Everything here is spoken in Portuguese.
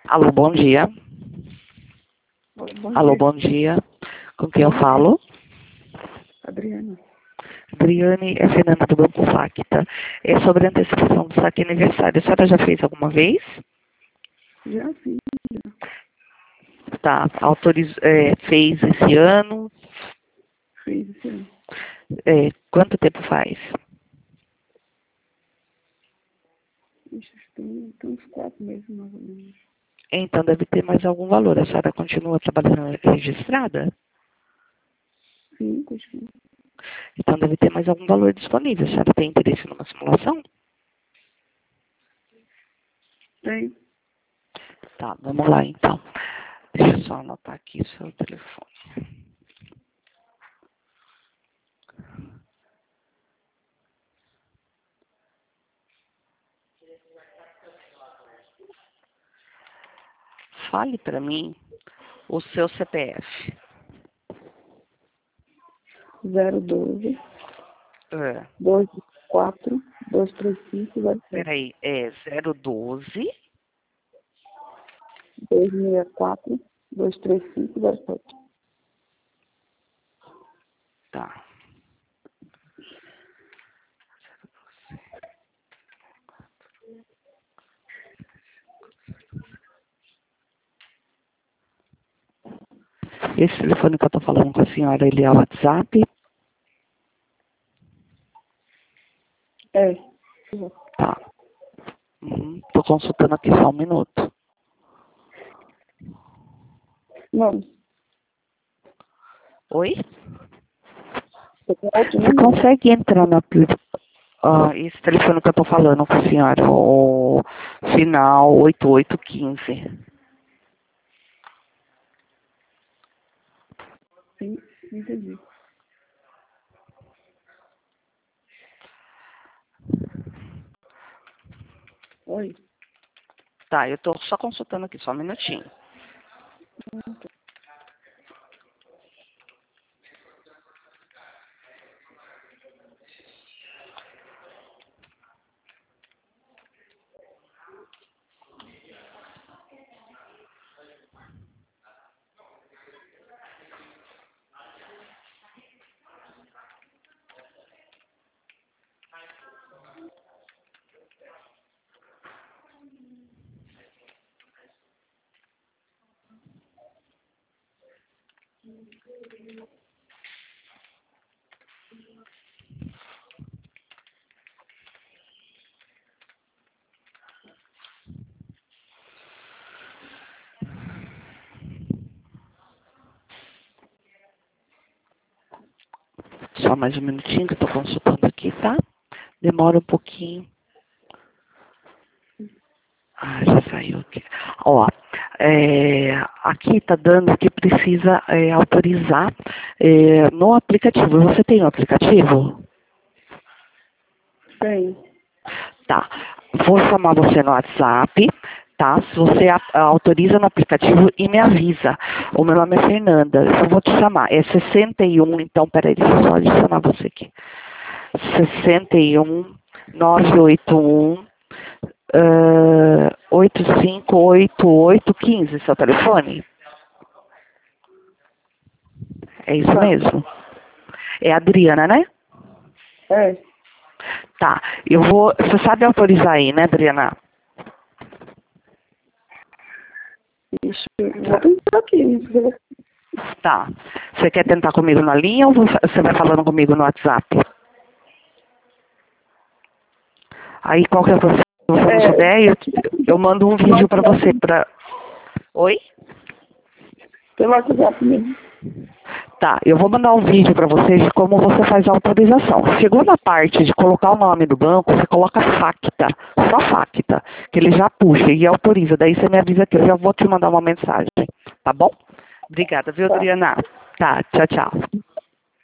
Alô, bom dia. Oi, bom Alô, dia. bom dia. Com quem eu falo? Adriana. Adriane, é Fernanda do Banco Facta. É sobre a antecipação do saque aniversário. A senhora já fez alguma vez? Já sim, Tá. Fez esse ano? fiz esse ano. Quanto tempo faz? Ixi, tem uns 4 meses mais ou menos. Então deve ter mais algum valor. A senhora continua trabalhando registrada? Sim, continua. Então deve ter mais algum valor disponível. A senhora tem interesse numa simulação? Tem. Tá, vamos lá então. Deixa eu só anotar aqui o seu telefone. Fale para mim o seu CPF. 012 É. 24 235 07 Peraí, é 012. 264 235 07. Tá. Esse telefone que eu tô falando com a senhora, ele é o WhatsApp? É. Tá. Tô consultando aqui só um minuto. Não, Oi? você tem outro Você número? consegue entrar na esse telefone que eu tô falando com a senhora, o final 8815. Sim, entendi. Oi. Tá, eu tô só consultando aqui, só um minutinho. Só mais um minutinho que eu tô consultando aqui, tá? Demora um pouquinho. Ah, já saiu aqui. Ó, aqui tá dando que precisa autorizar no aplicativo. Você tem o aplicativo? Tem. Tá. Vou chamar você no WhatsApp, tá? Se você autoriza no aplicativo e me avisa. O meu nome é Fernanda. Eu vou te chamar. É 61, então, peraí, deixa eu só adicionar você aqui. 61 981 858815, seu telefone? É isso Tá. mesmo? É a Adriana, né? É. Tá. Eu vou. Você sabe autorizar aí, né, Adriana? Isso. Eu vou tentar aqui. Tá. Você quer tentar comigo na linha ou você vai falando comigo no WhatsApp? Aí qualquer coisa que você não souber, eu mando um vídeo pra você. Oi? Pelo WhatsApp mesmo. Tá, eu vou mandar um vídeo pra vocês de como você faz a autorização. Chegou na parte de colocar o nome do banco, você coloca Facta, só Facta, que ele já puxa e autoriza. Daí você me avisa que eu já vou te mandar uma mensagem, tá bom? Obrigada, viu, Tá. Adriana? Tá, tchau, tchau.